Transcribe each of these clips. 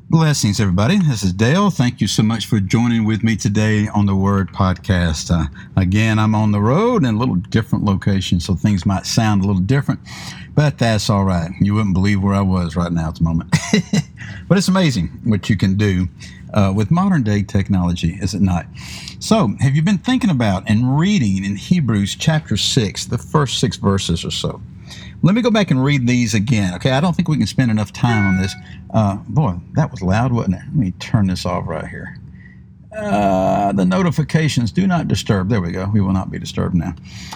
Blessings, everybody. This is Dale. Thank you so much for joining with me today on the Word Podcast. Again, I'm on the road in a little different location, so things might sound a little different, but that's all right. You wouldn't believe where I was right now at the moment. But it's amazing what you can do with modern day technology, is it not? So, have you been thinking about and reading in Hebrews chapter 6, the first 6 verses or so? Let me go back and read these again, okay? I don't think we can spend enough time on this. Boy, that was loud, wasn't it? Let me turn this off right here. The notifications, do not disturb. There we go. We will not be disturbed now.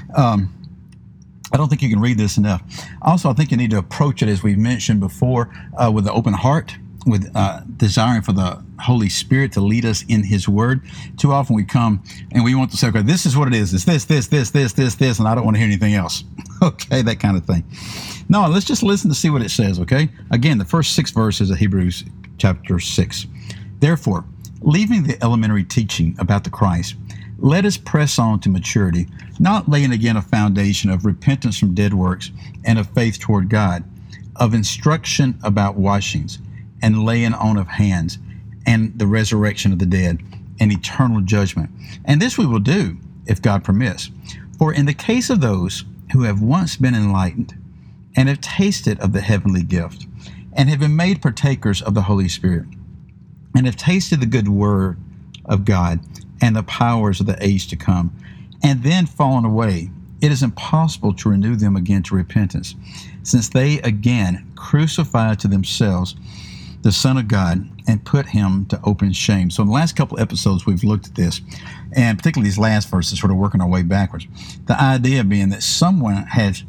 I don't think you can read this enough. Also, I think you need to approach it, as we've mentioned before, with an open heart, with desiring for the Holy Spirit to lead us in His Word. Too often we come and we want to say, okay, this is what it is. It's this, and I don't want to hear anything else. Okay, that kind of thing. No, let's just listen to see what it says, okay? Again, the first 6 verses of Hebrews chapter 6. Therefore, leaving the elementary teaching about the Christ, let us press on to maturity, not laying again a foundation of repentance from dead works and of faith toward God, of instruction about washings, and laying on of hands, and the resurrection of the dead, and eternal judgment. And this we will do, if God permits. For in the case of those who have once been enlightened, and have tasted of the heavenly gift, and have been made partakers of the Holy Spirit, and have tasted the good word of God, and the powers of the age to come, and then fallen away, it is impossible to renew them again to repentance, since they again crucified to themselves the Son of God, and put Him to open shame. So in the last couple of episodes, we've looked at this, and particularly these last verses, sort of working our way backwards. The idea being that someone has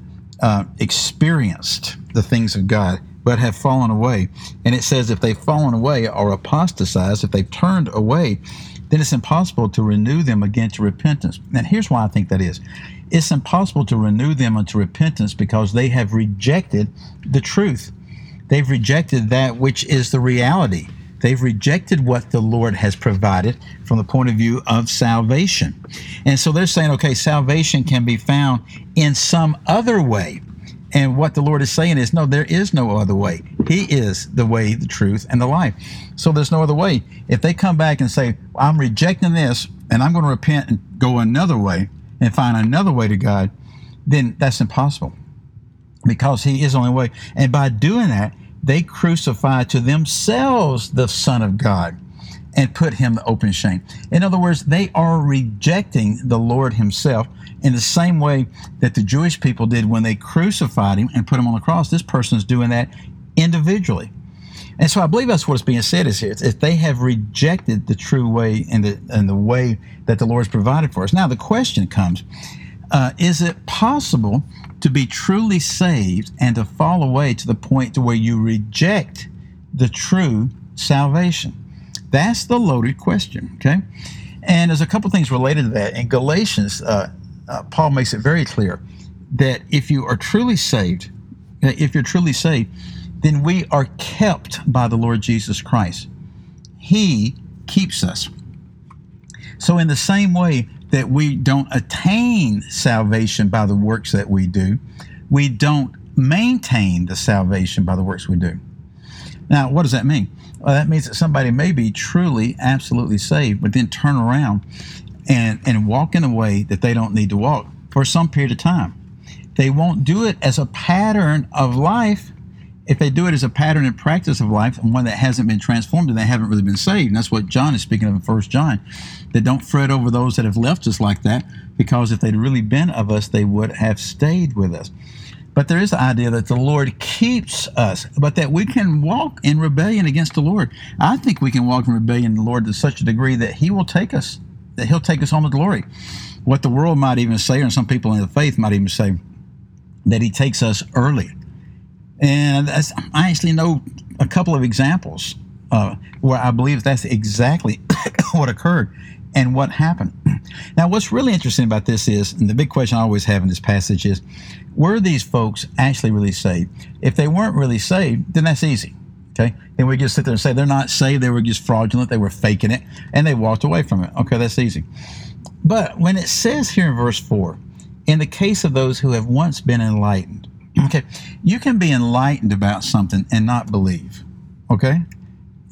experienced the things of God, but have fallen away. And it says if they've fallen away or apostatized, if they've turned away, then it's impossible to renew them again to repentance. And here's why I think that is. It's impossible to renew them unto repentance because they have rejected the truth. They've rejected that which is the reality. They've rejected what the Lord has provided from the point of view of salvation. And so they're saying, okay, salvation can be found in some other way. And what the Lord is saying is, no, there is no other way. He is the way, the truth, and the life. So there's no other way. If they come back and say, I'm rejecting this, and I'm going to repent and go another way and find another way to God, then that's impossible, because He is the only way. And by doing that, they crucify to themselves the Son of God and put Him to open shame. In other words, they are rejecting the Lord Himself in the same way that the Jewish people did when they crucified Him and put Him on the cross. This person is doing that individually. And so I believe that's what's being said is here. It's if they have rejected the true way and the way that the Lord has provided for us. Now the question comes, is it possible to be truly saved and to fall away to the point to where you reject the true salvation? That's the loaded question, okay? And there's a couple things related to that. In Galatians, Paul makes it very clear that if you are truly saved, then we are kept by the Lord Jesus Christ. He keeps us. So in the same way that we don't attain salvation by the works that we do, we don't maintain the salvation by the works we do. Now, what does that mean? Well, that means that somebody may be truly, absolutely saved, but then turn around and walk in a way that they don't need to walk for some period of time. They won't do it as a pattern of life. If they do it as a pattern and practice of life, and one that hasn't been transformed, then they haven't really been saved. And that's what John is speaking of in 1 John, that don't fret over those that have left us like that, because if they'd really been of us, they would have stayed with us. But there is the idea that the Lord keeps us, but that we can walk in rebellion against the Lord. I think we can walk in rebellion to the Lord to such a degree that He will take us, that He'll take us home to glory. What the world might even say, or some people in the faith might even say, that He takes us early. And I actually know a couple of examples where I believe that's exactly what occurred and what happened. Now, what's really interesting about this is, and the big question I always have in this passage is, were these folks actually really saved? If they weren't really saved, then that's easy, okay? Then we just sit there and say they're not saved, they were just fraudulent, they were faking it, and they walked away from it. Okay, that's easy. But when it says here in verse 4, in the case of those who have once been enlightened, okay, you can be enlightened about something and not believe, okay?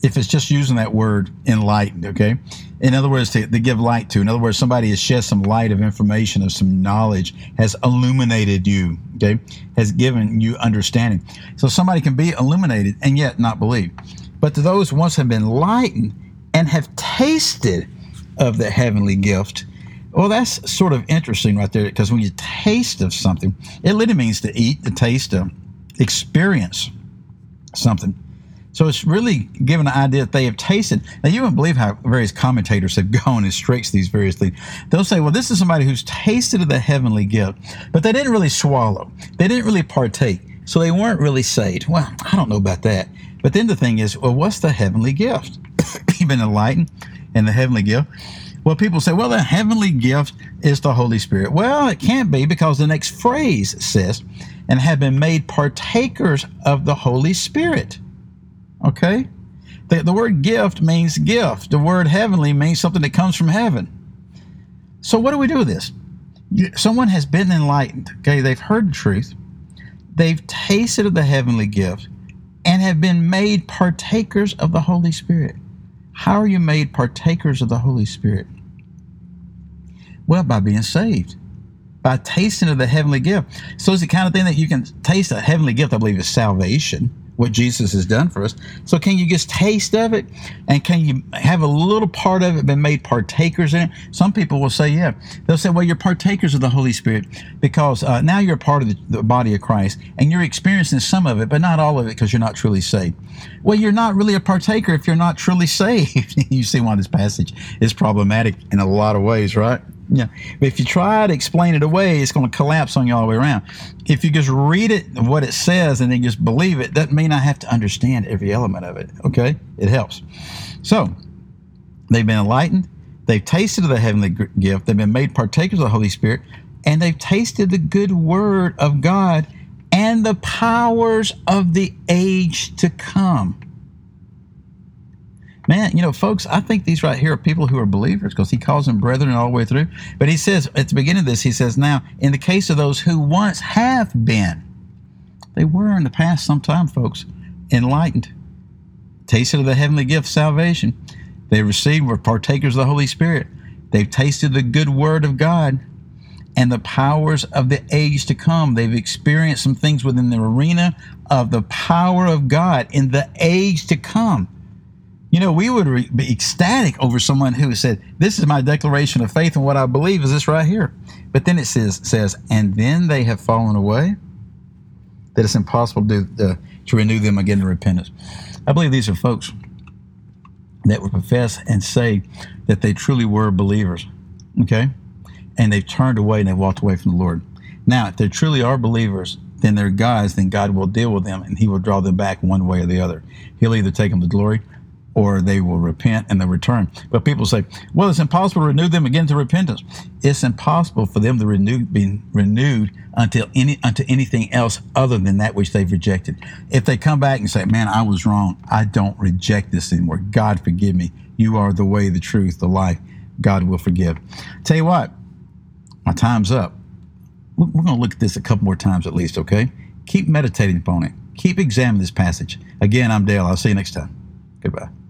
if it's just using that word enlightened, okay? In other words, to give light to. In other words, somebody has shed some light of information, of some knowledge, has illuminated you, okay? Has given you understanding. So somebody can be illuminated and yet not believe. But to those who once have been enlightened and have tasted of the heavenly gift, well, that's sort of interesting right there, because when you taste of something, it literally means to eat, to taste, to experience something. So it's really giving an idea that they have tasted. Now, you wouldn't believe how various commentators have gone and stretched these various things. They'll say, well, this is somebody who's tasted of the heavenly gift, but they didn't really swallow. They didn't really partake. So they weren't really saved. Well, I don't know about that. But then the thing is, well, what's the heavenly gift? You've been enlightened in the heavenly gift. Well, people say, well, the heavenly gift is the Holy Spirit. Well, it can't be, because the next phrase says, and have been made partakers of the Holy Spirit. Okay? The word gift means gift. The word heavenly means something that comes from heaven. So what do we do with this? Someone has been enlightened. Okay? They've heard the truth. They've tasted of the heavenly gift and have been made partakers of the Holy Spirit. How are you made partakers of the Holy Spirit? Well, by being saved. By tasting of the heavenly gift. So it's the kind of thing that you can taste. A heavenly gift, I believe, is salvation, what Jesus has done for us. So can you just taste of it? And can you have a little part of it been made partakers in it? Some people will say, yeah. They'll say, well, you're partakers of the Holy Spirit because now you're a part of the body of Christ, and you're experiencing some of it, but not all of it, because you're not truly saved. Well, you're not really a partaker if you're not truly saved. You see why this passage is problematic in a lot of ways, right? Yeah, but if you try to explain it away, it's going to collapse on you all the way around. If you just read it, what it says, and then just believe it, doesn't mean I have to understand every element of it, okay? It helps. So, they've been enlightened, they've tasted of the heavenly gift, they've been made partakers of the Holy Spirit, and they've tasted the good word of God and the powers of the age to come. Man, folks, I think these right here are people who are believers, because he calls them brethren all the way through. But he says, at the beginning of this, he says, now, in the case of those who once have been, they were in the past sometime, folks, enlightened, tasted of the heavenly gift, salvation. They received, were partakers of the Holy Spirit. They've tasted the good word of God and the powers of the age to come. They've experienced some things within the arena of the power of God in the age to come. We would be ecstatic over someone who said, this is my declaration of faith, and what I believe is this right here. But then it says, and then they have fallen away, that it's impossible to renew them again to repentance. I believe these are folks that would profess and say that they truly were believers, okay? And they've turned away and they've walked away from the Lord. Now, if they truly are believers, then they're guys, then God will deal with them, and he will draw them back one way or the other. He'll either take them to glory, or they will repent and they'll return. But people say, well, it's impossible to renew them again to repentance. It's impossible for them to be renewed unto anything else other than that which they've rejected. If they come back and say, man, I was wrong, I don't reject this anymore, God forgive me, you are the way, the truth, the life, God will forgive. Tell you what, my time's up. We're going to look at this a couple more times at least, okay? Keep meditating upon it. Keep examining this passage. Again, I'm Dale. I'll see you next time. Goodbye.